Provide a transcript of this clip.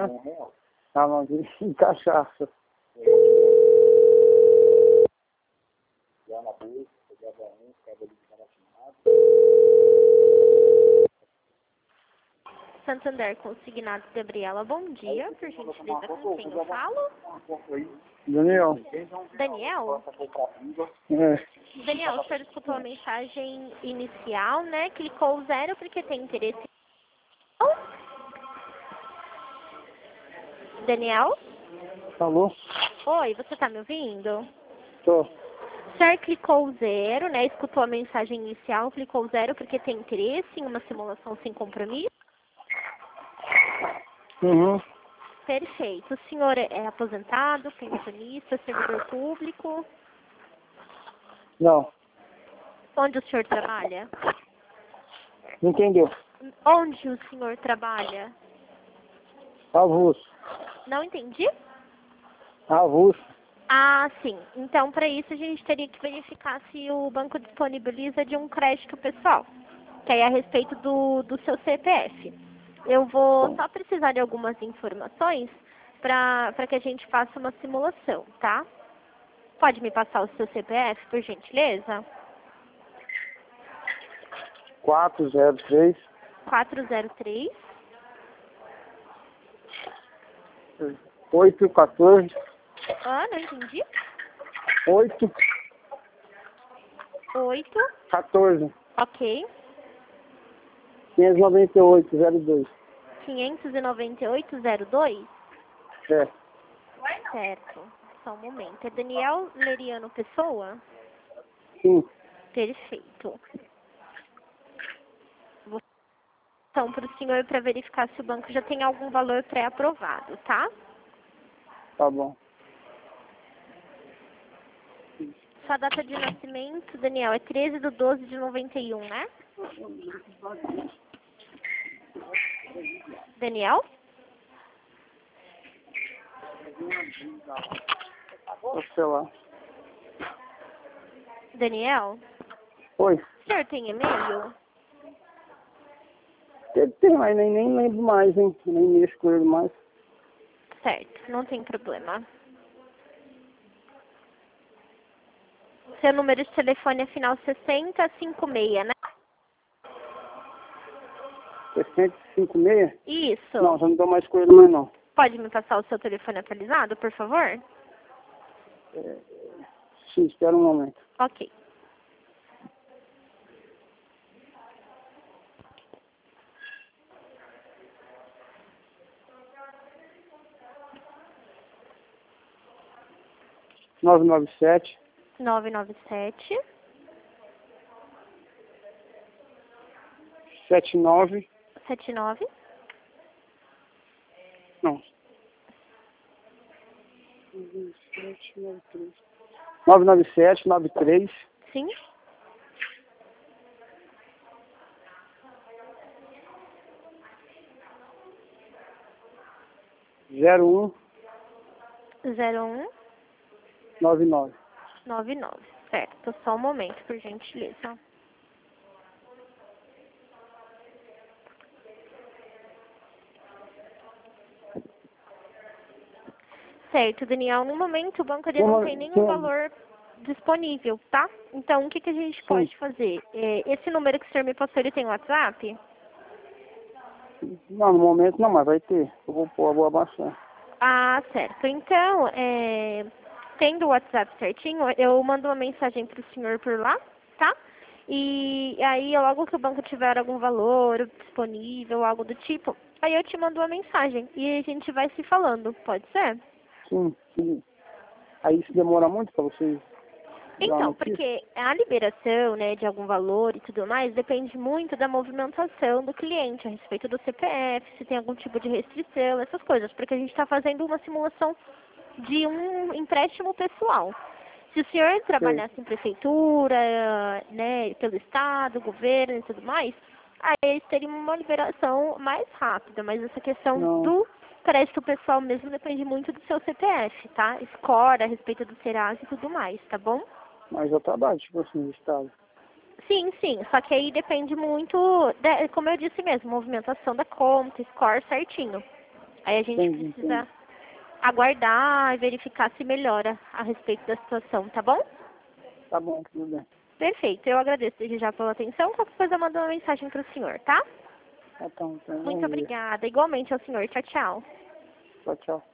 Ah, não, de cachaça. Santander Consignados, Gabriela, bom dia. Por gentileza, com quem eu falo? Daniel. Daniel? É. Daniel, o senhor escutou a mensagem inicial, né? Clicou 0 porque tem interesse. Daniel? Alô? Oi, você tá me ouvindo? Tô. O senhor clicou 0, né? Escutou a mensagem inicial, clicou 0 porque tem interesse em uma simulação sem compromisso? Uhum. Perfeito. O senhor é aposentado, pensionista, servidor público? Não. Onde o senhor trabalha? Não entendeu? Onde o senhor trabalha? Avulso. Não entendi? Avulso. Ah, sim. Então, para isso, a gente teria que verificar se o banco disponibiliza de um crédito pessoal, que aí é a respeito do seu CPF. Eu vou só precisar de algumas informações para que a gente faça uma simulação, tá? Pode me passar o seu CPF, por gentileza? 403 403 814 Ah, não entendi. 8 8 14 ok. 598 02. 598,02? É. Certo. Só um momento. É Daniel Leriano Pessoa? Sim. Perfeito. Vou então para o senhor para verificar se o banco já tem algum valor pré-aprovado, tá? Tá bom. Sua data de nascimento, Daniel, é 13/12/91, né? Daniel? Sei lá. Daniel? Oi. O senhor tem e-mail? Tem, mas nem lembro mais, hein? Nem mexo com ele mais. Certo, não tem problema. Seu número de telefone é final 6056, né? 656? Isso. Não, já não dou mais com ele mais não. Pode me passar o seu telefone atualizado, por favor? Sim, espera um momento. Ok. Nove nove sete 997 79 79 não. 997 93 Sim? 01 01 99. 99. Certo, só um momento, por gentileza. Certo, Daniel, no momento o banco ele não tem nenhum valor disponível, tá? Então, o que a gente pode fazer? Esse número que o senhor me passou, ele tem WhatsApp? Não, no momento não, mas vai ter. Eu vou pôr, vou abaixar. Ah, certo. Então, tendo o WhatsApp certinho, eu mando uma mensagem para o senhor por lá, tá? E aí, logo que o banco tiver algum valor disponível, algo do tipo, aí eu te mando uma mensagem e a gente vai se falando, pode ser? Sim, sim. Aí isso demora muito para vocês? Então, porque a liberação, né, de algum valor e tudo mais depende muito da movimentação do cliente a respeito do CPF, se tem algum tipo de restrição, essas coisas, porque a gente está fazendo uma simulação de um empréstimo pessoal. Se o senhor trabalhasse em prefeitura, né, pelo estado, governo e tudo mais, aí eles teriam uma liberação mais rápida, mas essa questão do crédito pessoal mesmo depende muito do seu CPF, tá? Score a respeito do Serasa e tudo mais, tá bom? Mas eu trabalho, tipo assim, no estado. Sim, sim, só que aí depende muito, como eu disse mesmo, movimentação da conta, score certinho. Aí a gente Entendi, precisa entendi. aguardar e verificar se melhora a respeito da situação, tá bom? Tá bom, tudo bem. Perfeito, eu agradeço desde já pela atenção. Qualquer coisa, manda uma mensagem para o senhor, tá? Então, bom Muito dia. obrigada. Igualmente ao senhor. Tchau, tchau. Tchau, tchau.